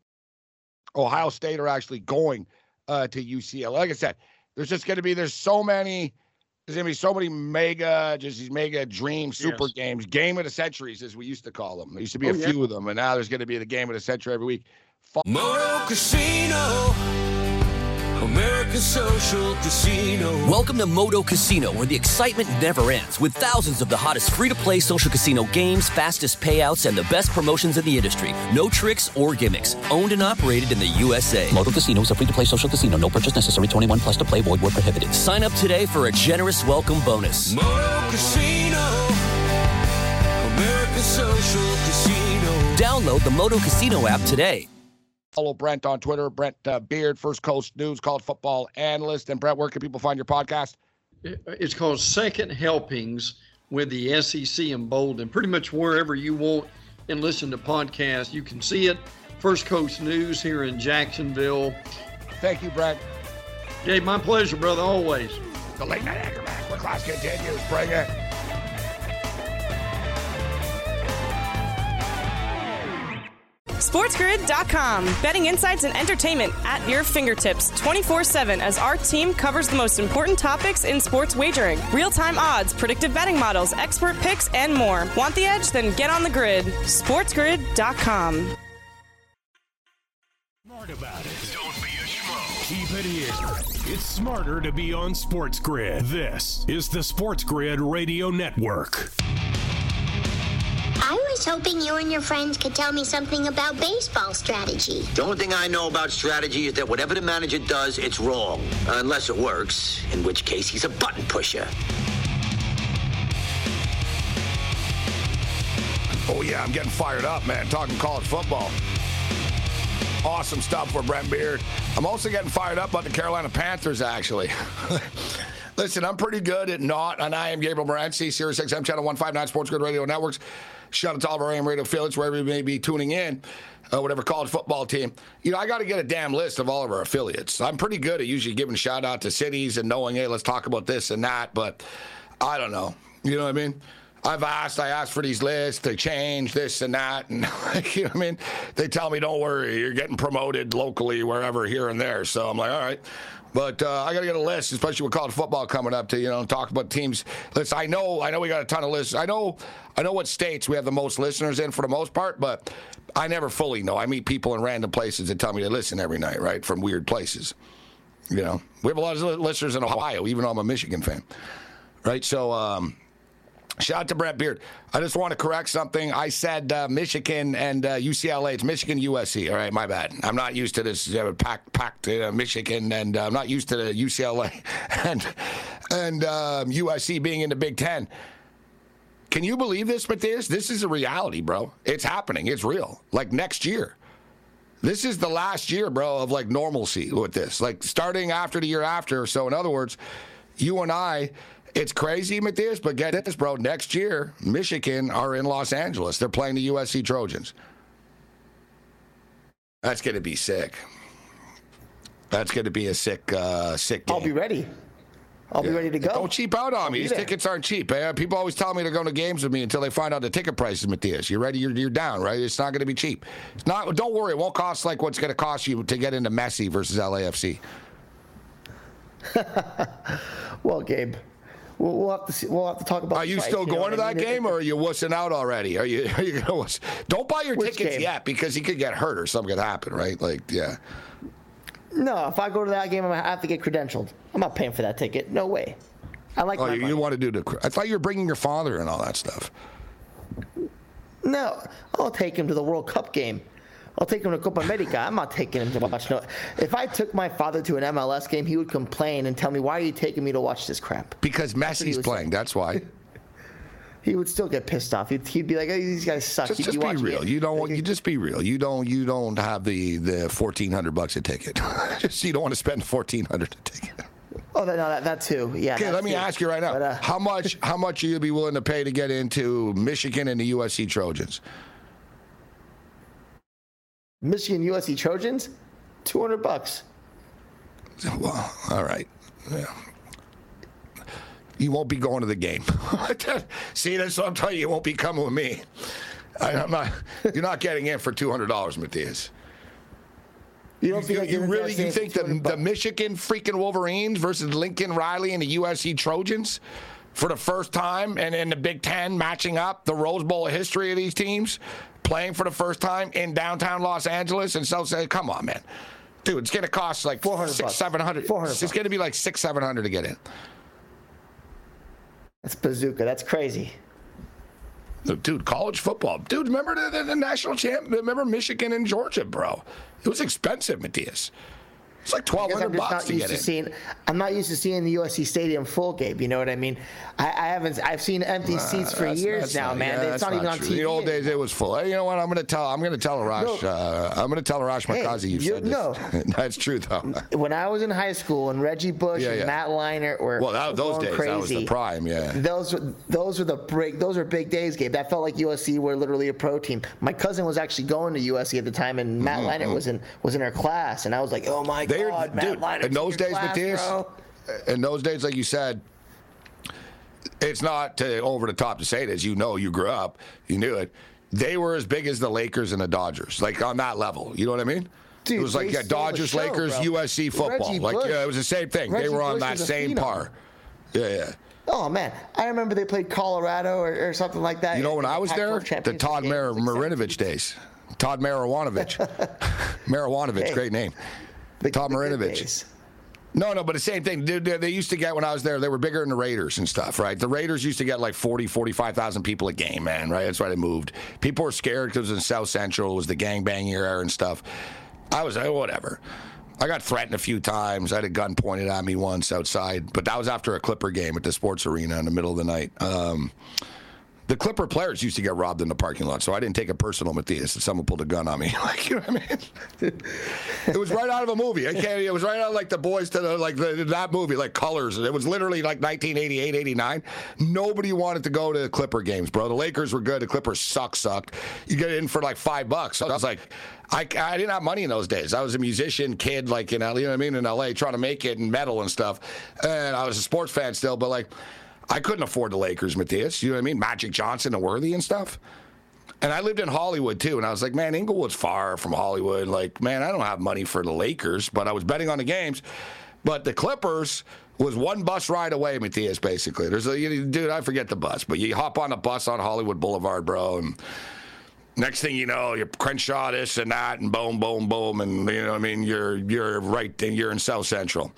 Ohio State are actually going uh, to U C L A. Like I said, there's just going to be there's so many, there's going to be so many mega, just these mega dream super yes. games, game of the centuries as we used to call them. There used to be oh, a yeah. few of them, and now there's going to be the game of the century every week. Moto Casino, American Social Casino. Welcome to Moto Casino, where the excitement never ends, with thousands of the hottest free-to-play social casino games, fastest payouts, and the best promotions in the industry. No tricks or gimmicks. Owned and operated in the U S A. Moto Casino is a free-to-play social casino. No purchase necessary. twenty-one plus to play. Void where prohibited. Sign up today for a generous welcome bonus. Moto Casino, American Social Casino. Download the Moto Casino app today. Follow Brent on Twitter, Brent uh, Beard, First Coast News, college football analyst. And Brent, where can people find your podcast? It's called Second Helpings with the S E C in bold, and pretty much wherever you want and listen to podcasts, you can see it. First Coast News here in Jacksonville. Thank you, Brent. Gabe, my pleasure, brother, always. The late night anchor man, where class continues. Bring it. SportsGrid dot com. Betting insights and entertainment at your fingertips twenty-four seven as our team covers the most important topics in sports wagering. Real-time odds, predictive betting models, expert picks, and more. Want the edge? Then get on the grid. SportsGrid dot com. Smart about it. Don't be a schmo. Keep it here. It's smarter to be on Sports Grid. This is the Sports Grid Radio Network. I was hoping you and your friends could tell me something about baseball strategy. The only thing I know about strategy is that whatever the manager does, it's wrong. Unless it works, in which case he's a button pusher. Oh, yeah, I'm getting fired up, man. Talking college football. Awesome stuff for Brent Beard. I'm also getting fired up about the Carolina Panthers, actually. Listen, I'm pretty good at not, and I am Gabriel Morency, Sirius X M Channel one fifty-nine Sports Grid Radio Networks. Shout out to all of our A M radio affiliates, wherever you may be tuning in, uh, whatever college football team. You know, I got to get a damn list of all of our affiliates. I'm pretty good at usually giving a shout out to cities and knowing, hey, let's talk about this and that, but I don't know. You know what I mean? I've asked, I asked for these lists, they change this and that, and you know what I mean? They tell me, don't worry, you're getting promoted locally, wherever, here and there. So I'm like, all right. But uh, I got to get a list, especially with college football coming up to, you know, talk about teams. Listen, I know, I know we got a ton of lists. I know, I know what states we have the most listeners in for the most part, but I never fully know. I meet people in random places that tell me they listen every night, right, from weird places. You know, we have a lot of listeners in Ohio, even though I'm a Michigan fan, right? So, um, shout out to Brent Beard. I just want to correct something. I said uh, Michigan and uh, U C L A. It's Michigan, U S C. All right, my bad. I'm not used to this uh, packed, packed uh, Michigan, and uh, I'm not used to the U C L A and and um, U S C being in the Big Ten. Can you believe this, Matthias? This is a reality, bro. It's happening. It's real. Like next year. This is the last year, bro, of like normalcy with this. Like starting after the year after. So in other words, you and I. It's crazy, Matthias, but get this, bro. Next year, Michigan are in Los Angeles. They're playing the U S C Trojans. That's going to be sick. That's going to be a sick, uh, sick game. I'll be ready. I'll yeah. be ready to go. Don't cheap out on I'll me. These there. tickets aren't cheap. Eh? People always tell me to go to games with me until they find out the ticket prices, Matthias. You're ready? You're, you're down, right? It's not going to be cheap. It's not. Don't worry. It won't cost like what's going to cost you to get into Messi versus L A F C. Well, Gabe. We'll, we'll have to see, we'll have to talk about. Are you fight, still going you know to that I mean? game, or are you wussing out already? Are you? Are you gonna wuss? Don't buy your Which tickets game? yet because he could get hurt or something could happen, right? Like, yeah. No, if I go to that game, I'm gonna have to get credentialed. I'm not paying for that ticket. No way. I like. Oh, my you, money. you want to do the? I thought you were bringing your father and all that stuff. No, I'll take him to the World Cup game. I'll take him to Copa America. I'm not taking him to watch no. If I took my father to an M L S game, he would complain and tell me, "Why are you taking me to watch this crap?" Because Messi's playing. Saying. That's why. He would still get pissed off. He'd, he'd be like, hey, "These guys suck." Just, just be real. You don't. You just be real. You don't. You don't have the the fourteen hundred bucks a ticket. Just you don't want to spend fourteen hundred a ticket. Oh, no, that, that too. Yeah. Okay, let me too. ask you right now. But, uh, how much? How much are you be willing to pay to get into Michigan and the U S C Trojans? Michigan U S C Trojans, two hundred bucks. Well, all right. Yeah. You won't be going to the game. See, that's what I'm telling you. You won't be coming with me. I, I'm not. You're not getting in for two hundred dollars, Matthias. You don't think you, you really you think the, the Michigan freaking Wolverines versus Lincoln Riley and the U S C Trojans for the first time and in the Big Ten matching up the Rose Bowl history of these teams? playing for the first time in downtown Los Angeles, and so say, come on, man. Dude, it's going to cost like four hundred, six, seven hundred. four hundred. It's going to be like six, seven hundred to get in. That's bazooka. That's crazy. Dude, college football. Dude, remember the, the, the national champ? Remember Michigan and Georgia, bro? It was expensive, Matthias. It's like twelve hundred bucks to get to in. Seeing, I'm not used to seeing the U S C Stadium full, Gabe. You know what I mean? I, I haven't. I've seen empty seats for that's, years that's now, not, man. Yeah, it's not, not even true. on T V. The old days, it was full. Hey, you know what? I'm going to tell. I'm going to tell Arash. No. Uh, I'm going to tell Arash Markazi you said this. No, that's true though. When I was in high school, and Reggie Bush yeah, yeah. and Matt Leinart were well, that, those days crazy. That was the prime. Yeah. Those were those were the break. Those were big days, Gabe. That felt like U S C were literally a pro team. My cousin was actually going to U S C at the time, and Matt mm-hmm. Leinart was in was in her class, and I was like, oh my They're, god, Matt dude, Leinart. In those days, class, Matthias, bro. in those days, like you said. It's not to, over the top to say this. You know, you grew up, you knew it. They were as big as the Lakers and the Dodgers, like on that level. You know what I mean? Dude, it was like yeah, Dodgers, show, Lakers, bro. U S C football. Reggie like Bush, yeah, it was the same thing. Reggie they were on Bush that same par. Yeah, yeah. Oh man, I remember they played Colorado or, or something like that. You know when I was there, the Todd Mar- Marinovich days. Todd Marinovich. Marinovich, hey, great name. The, Todd the Marinovich. No, no, but the same thing. They, they used to get, when I was there, they were bigger than the Raiders and stuff, right? The Raiders used to get like forty, forty-five thousand people a game, man, right? That's why they moved. People were scared because it was in South Central. It was the gangbang era and stuff. I was like, oh, whatever. I got threatened a few times. I had a gun pointed at me once outside, but that was after a Clipper game at the sports arena in the middle of the night. Um, the Clipper players used to get robbed in the parking lot, so I didn't take it personal, Matthias, if someone pulled a gun on me. Like, you know what I mean? It was right out of a movie. I can't. It was right out of like the Boys to the like the, that movie, like Colors. It was literally like nineteen eighty-eight, eighty-nine. Nobody wanted to go to the Clipper games, bro. The Lakers were good. The Clippers suck, sucked. You get in for like five bucks. So I was like, I, I didn't have money in those days. I was a musician, kid, like in L A, you know what I mean, in L A, trying to make it in metal and stuff. And I was a sports fan still, but like. I couldn't afford the Lakers, Matthias. You know what I mean? Magic Johnson and Worthy and stuff. And I lived in Hollywood, too. And I was like, man, Inglewood's far from Hollywood. Like, man, I don't have money for the Lakers. But I was betting on the games. But the Clippers was one bus ride away, Matthias, basically. There's a, you, dude, I forget the bus. But you hop on a bus on Hollywood Boulevard, bro. And next thing you know, you're Crenshaw this and that. And boom, boom, boom. And, you know what I mean? You're, you're right there. You're in South Central.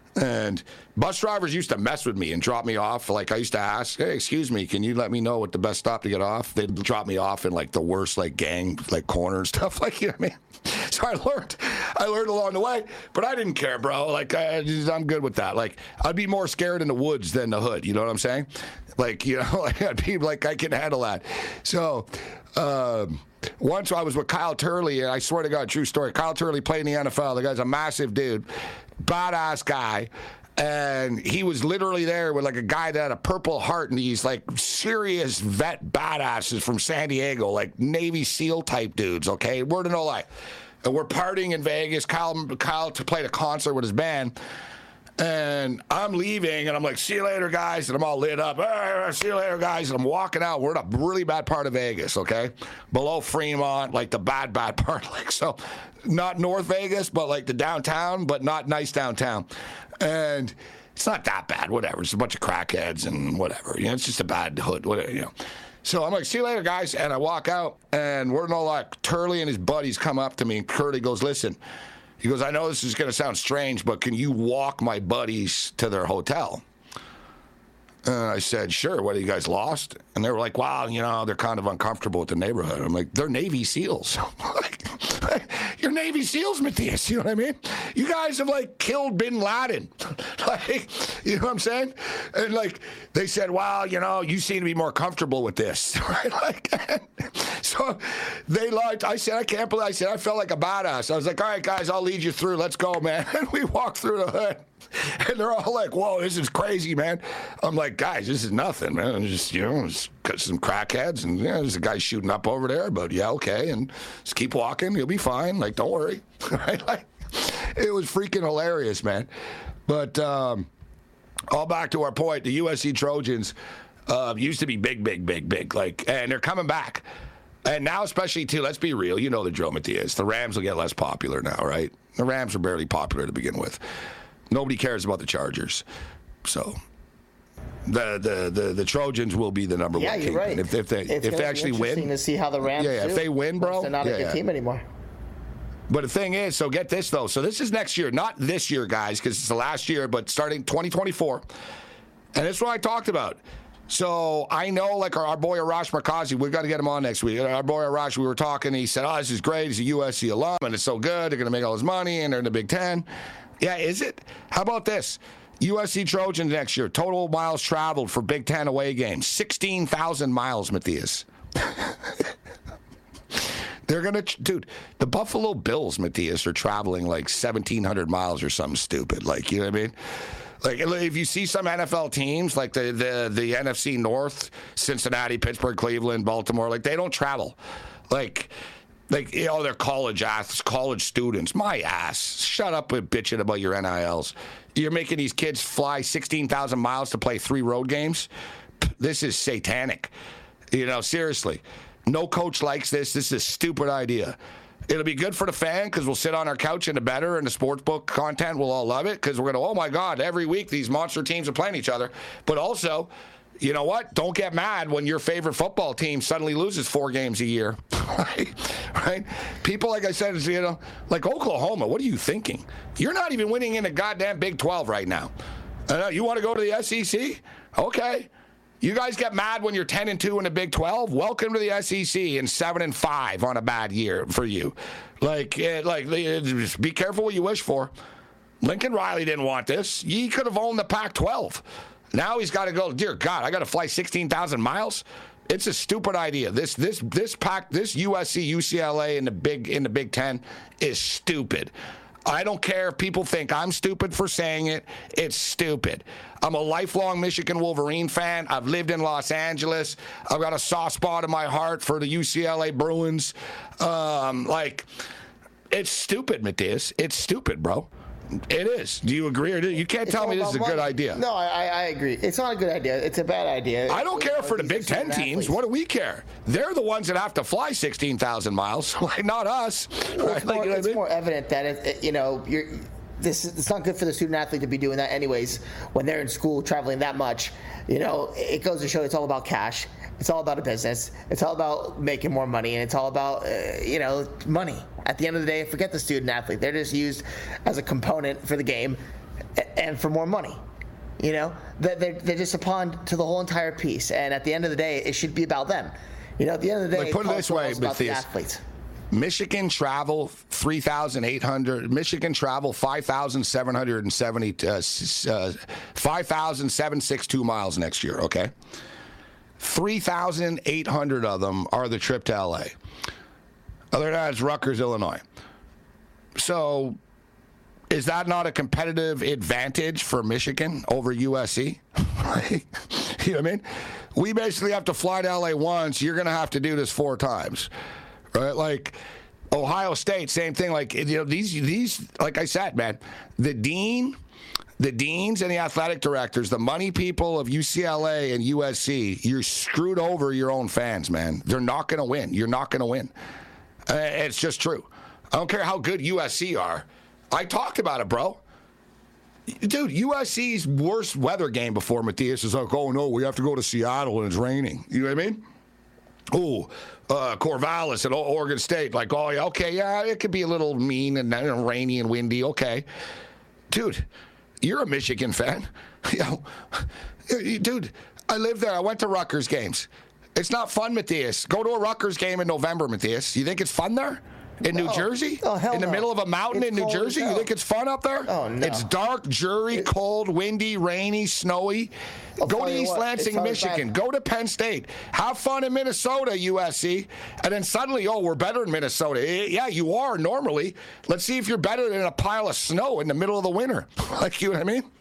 And bus drivers used to mess with me and drop me off. Like, I used to ask, hey, excuse me, can you let me know what the best stop to get off? They'd drop me off in, like, the worst, like, gang, like, corner and stuff. Like, you know what I mean? So I learned. I learned along the way. But I didn't care, bro. Like, I just, I'm good with that. Like, I'd be more scared in the woods than the hood. You know what I'm saying? Like, you know, like, I'd be like, I can handle that. So, um... once I was with Kyle Turley, and I swear to God, true story. Kyle Turley played in the N F L. The guy's a massive dude, badass guy. And he was literally there with like a guy that had a Purple Heart and these like serious vet badasses from San Diego, like Navy SEAL type dudes, okay? Word of no lie. And we're partying in Vegas. Kyle, Kyle played a concert with his band. And I'm leaving, and I'm like, see you later, guys. And I'm all lit up. Hey, see you later, guys. And I'm walking out. We're in a really bad part of Vegas, okay? Below Fremont, like the bad, bad part. Like, so not North Vegas, but like the downtown, but not nice downtown. And it's not that bad, whatever. It's a bunch of crackheads and whatever. You know, it's just a bad hood, whatever, you know. So I'm like, see you later, guys. And I walk out, and we're no like, Turley and his buddies come up to me. Curly goes, listen. He goes, I know this is going to sound strange, but can you walk my buddies to their hotel? And I said, sure. What, are you guys lost? And they were like, wow, you know, they're kind of uncomfortable with the neighborhood. I'm like, they're Navy SEALs. Like, you're Navy SEALs, Matthias. You know what I mean? You guys have, like, killed Bin Laden. Like, you know what I'm saying? And, like, they said, well, you know, you seem to be more comfortable with this. Right? Like, so they liked, I said, I can't believe, I said, I felt like a badass. I was like, all right, guys, I'll lead you through. Let's go, man. And we walked through the hood. And they're all like, whoa, this is crazy, man. I'm like, guys, this is nothing, man. I'm just, you know, just got some crackheads, and, you know, there's a guy shooting up over there, but yeah, okay, and just keep walking. You'll be fine. Like, don't worry. Right? Like, it was freaking hilarious, man. But um, all back to our point, the U S C Trojans uh, used to be big, big, big, big. Like, and they're coming back. And now, especially, too, let's be real. You know the drill, Matthias. The Rams will get less popular now, right? The Rams are barely popular to begin with. Nobody cares about the Chargers. So, The, the the the Trojans will be the number yeah, one you're team. right. And if, if they it's if they actually win, interesting to see how the Rams yeah, yeah do. if they win, bro, they're not yeah, a good yeah. team anymore. But the thing is, so get this though. So this is next year, not this year, guys, because it's the last year, but starting twenty twenty-four, and this is what I talked about. So I know, like our, our boy Arash Markazi, we've got to get him on next week. Our boy Arash, we were talking. He said, "Oh, this is great. He's a U S C alum, and it's so good. They're going to make all his money, and they're in the Big Ten." Yeah, is it? How about this? U S C Trojans next year, total miles traveled for Big Ten away games, sixteen thousand miles, Matthias. They're going to, dude, the Buffalo Bills, Matthias, are traveling like seventeen hundred miles or something stupid. Like, you know what I mean? Like, if you see some N F L teams, like the, the, the N F C North, Cincinnati, Pittsburgh, Cleveland, Baltimore, like, they don't travel. Like, Like, you know, they're college athletes, college students. My ass. Shut up with bitching about your N I Ls. You're making these kids fly sixteen thousand miles to play three road games? This is satanic. You know, seriously. No coach likes this. This is a stupid idea. It'll be good for the fan because we'll sit on our couch in the better and the sportsbook content. We'll all love it because we're going to, oh, my God, every week these monster teams are playing each other. But also, you know what? Don't get mad when your favorite football team suddenly loses four games a year. Right? Right? People, like I said, you know, like Oklahoma, what are you thinking? You're not even winning in the goddamn Big twelve right now. Uh, you want to go to the S E C? Okay. You guys get mad when you're ten and two in the Big twelve? Welcome to the S E C and seven and five on a bad year for you. Like, uh, like, uh, just be careful what you wish for. Lincoln Riley didn't want this. He could have owned the Pac twelve. Now he's got to go, dear God, I got to fly sixteen thousand miles? It's a stupid idea. This this this pack this U S C, U C L A in the big in the Big Ten is stupid. I don't care if people think I'm stupid for saying it. It's stupid. I'm a lifelong Michigan Wolverine fan. I've lived in Los Angeles. I've got a soft spot in my heart for the U C L A Bruins. Um, like, it's stupid, Matthias. It's stupid, bro. It is. Do you agree or do you? You can't It's tell all me this is a about good money. idea. No, I, I agree. It's not a good idea. It's a bad idea. I don't You care know, for the these Big are Ten student teams. athletes. What do we care? They're the ones that have to fly sixteen thousand miles, like not us. Well, Right? it's Like, more, you know what I it's mean? more evident that it, it- you know you're. This is, it's not good for the student athlete to be doing that anyways when they're in school traveling that much. You know, it goes to show it's all about cash. It's all about a business. It's all about making more money, and it's all about uh, you know money. At the end of the day, forget the student athlete. They're just used as a component for the game and for more money. You know, they're, they're just a pawn to the whole entire piece. And at the end of the day, it should be about them. You know, at the end of the day, Like, put it college this way, football is about the Matthias. athletes. Michigan travel three thousand eight hundred. Michigan travel five thousand seven hundred seventy, uh, uh, five thousand seven hundred sixty-two miles next year, okay? three thousand eight hundred of them are the trip to L A. Other than that, it's Rutgers, Illinois. So is that not a competitive advantage for Michigan over U S C? Right? You know what I mean? We basically have to fly to L A once. You're going to have to do this four times. Right? Like Ohio State, same thing. Like, you know, these, these, like I said, man, the dean, the deans and the athletic directors, the money people of U C L A and U S C, you're screwed over your own fans, man. They're not going to win. You're not going to win. Uh, it's just true. I don't care how good U S C are. I talked about it, bro. Dude, U S C's worst weather game before, Matthias, is like, oh, no, we have to go to Seattle and it's raining. You know what I mean? Oh, uh, Corvallis at Oregon State. Like, oh, yeah, okay, yeah, it could be a little mean and uh, rainy and windy. Okay. Dude, you're a Michigan fan. You know, dude, I live there. I went to Rutgers games. It's not fun, Matthias. Go to a Rutgers game in November, Matthias. You think it's fun there? In New No. Jersey? Oh, hell in the no. middle of a mountain It's in New cold as Jersey? You hell. think it's fun up there? Oh, no. It's dark, dreary, cold, windy, rainy, snowy. I'll Go tell to you East what, Lansing, it's always Michigan. bad. Go to Penn State. Have fun in Minnesota, U S C. And then suddenly, oh, we're better in Minnesota. Eh, Yeah, you are normally. Let's see if you're better than a pile of snow in the middle of the winter. Like, you know what I mean?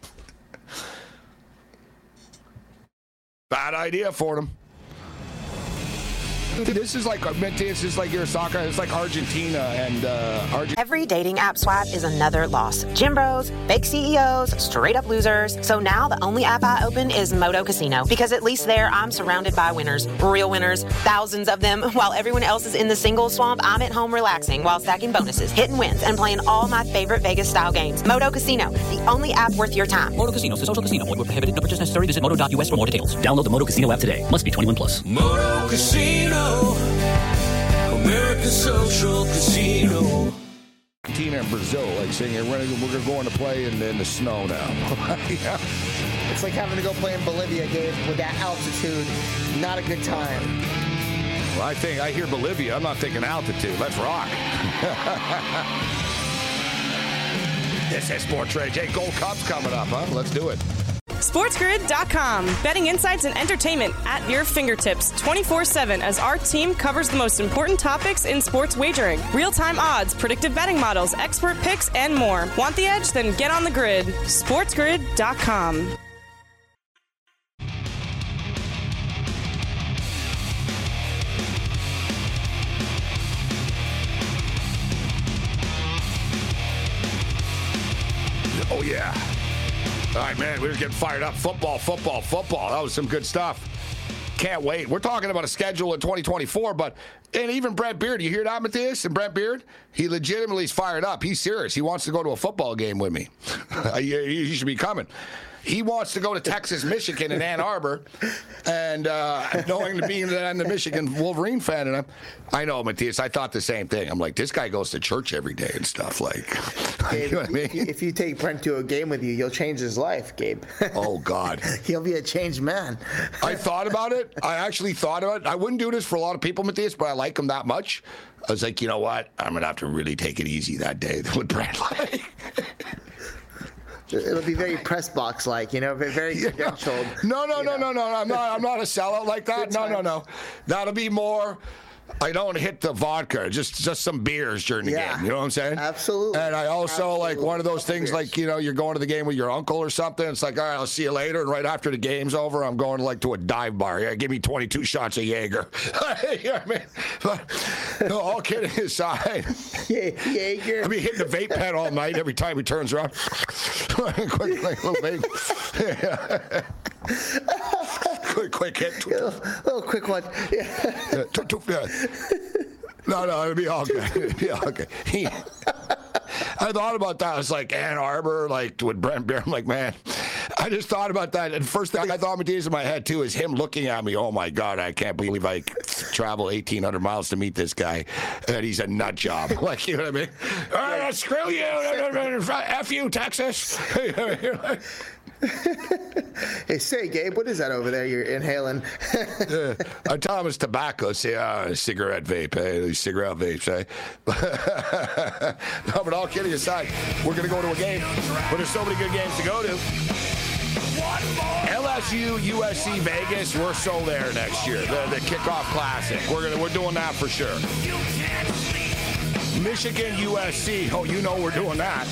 Bad idea for them. This is like this is like your soccer. It's like Argentina and uh, Argentina. Every dating app swipe is another loss. Gym bros, fake C E Os, straight up losers. So now the only app I open is Moto Casino because at least there I'm surrounded by winners, real winners, thousands of them. While everyone else is in the single swamp, I'm at home relaxing while stacking bonuses, hitting wins, and playing all my favorite Vegas style games. Moto Casino, the only app worth your time. Moto Casino, the social casino. Void where prohibited. No purchase necessary. Visit moto dot U S for more details. Download the Moto Casino app today. Must be twenty-one plus. Moto Casino, America's social casino. Argentina and Brazil, like saying we're going to we're going to play in, in the snow now. Yeah. It's like having to go play in Bolivia, Gabe, with that altitude. Not a good time. Well, I think I hear Bolivia. I'm not thinking altitude. Let's rock. This is Sports Rage. Hey, Gold Cup's coming up, huh? Let's do it. SportsGrid dot com. Betting insights and entertainment at your fingertips twenty-four seven as our team covers the most important topics in sports wagering. Real-time odds, predictive betting models, expert picks, and more. Want the edge? Then get on the grid. SportsGrid dot com. Oh, yeah. All right, man, we were getting fired up. Football, football, football. That was some good stuff. Can't wait. We're talking about a schedule in twenty twenty-four, but, and even Brent Beard, you hear that, Matthias? And Brent Beard, he legitimately is fired up. He's serious. He wants to go to a football game with me. You should be coming. He wants to go to Texas, Michigan, in Ann Arbor, and uh, knowing to being that I'm the Michigan Wolverine fan, and I'm, I know, Matthias, I thought the same thing. I'm like, this guy goes to church every day and stuff. Like, Gabe, you know what I mean? If you take Brent to a game with you, you'll change his life, Gabe. Oh, God. He'll be a changed man. I thought about it. I actually thought about it. I wouldn't do this for a lot of people, Matthias, but I like him that much. I was like, you know what? I'm going to have to really take it easy that day with Brent. Like, it'll be very press box like, you know, very credentialed. Yeah. No, no, no, know. no, no. I'm not. I'm not a sellout like that. No, no, no. That'll be more. I don't hit the vodka, just just some beers during the yeah, game. You know what I'm saying? Absolutely. And I also absolutely. like one of those things like, you know, you're going to the game with your uncle or something. It's like, all right, I'll see you later. And right after the game's over, I'm going like to a dive bar. Yeah, give me twenty-two shots of Jaeger. You know what I mean? But, no, all kidding aside. Yeah, Jaeger. I mean, hitting the vape pen all night every time he turns around. Quick, like, little vape. Yeah. quick, quick hit. Little, little quick one. Yeah. Yeah, t- t- yeah. No, no, it'll be all good. It'll be all good. He, I thought about that. It's like Ann Arbor, like with Brent Beard. I'm like, man, I just thought about that. And first thing I thought Matthias in my head, too, is him looking at me. Oh, my God, I can't believe I travel eighteen hundred miles to meet this guy. And he's a nut job. Like, you know what I mean? All right, screw you. F you, Texas. Hey, say, Gabe, what is that over there you're inhaling? uh, I tell him it's tobacco. Say, uh, cigarette vape, eh? These cigarette vapes, eh? No, but all kidding aside, we're going to go to a game, but there's so many good games to go to. L S U, U S C, Vegas, we're so there next year. The, the kickoff classic. We're gonna, we're doing that for sure. Michigan, U S C. Oh, you know we're doing that.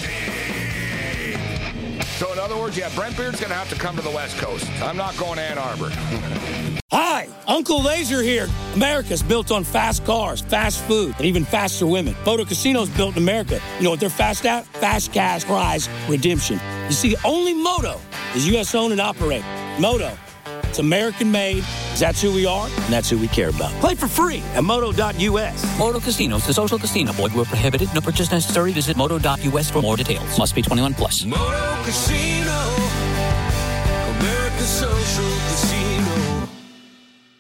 So in other words, yeah, Brent Beard's going to have to come to the West Coast. I'm not going to Ann Arbor. Hi, Uncle Laser here. America's built on fast cars, fast food, and even faster women. Moto Casino's built in America. You know what they're fast at? Fast cash prize redemption. You see, only Moto is U S owned and operated. Moto, it's American made. That's who we are, and that's who we care about. Play for free at moto dot U S. Moto Casinos, the social casino. Void where prohibited. No purchase necessary. Visit moto dot U S for more details. Must be twenty-one plus. Moto Casino,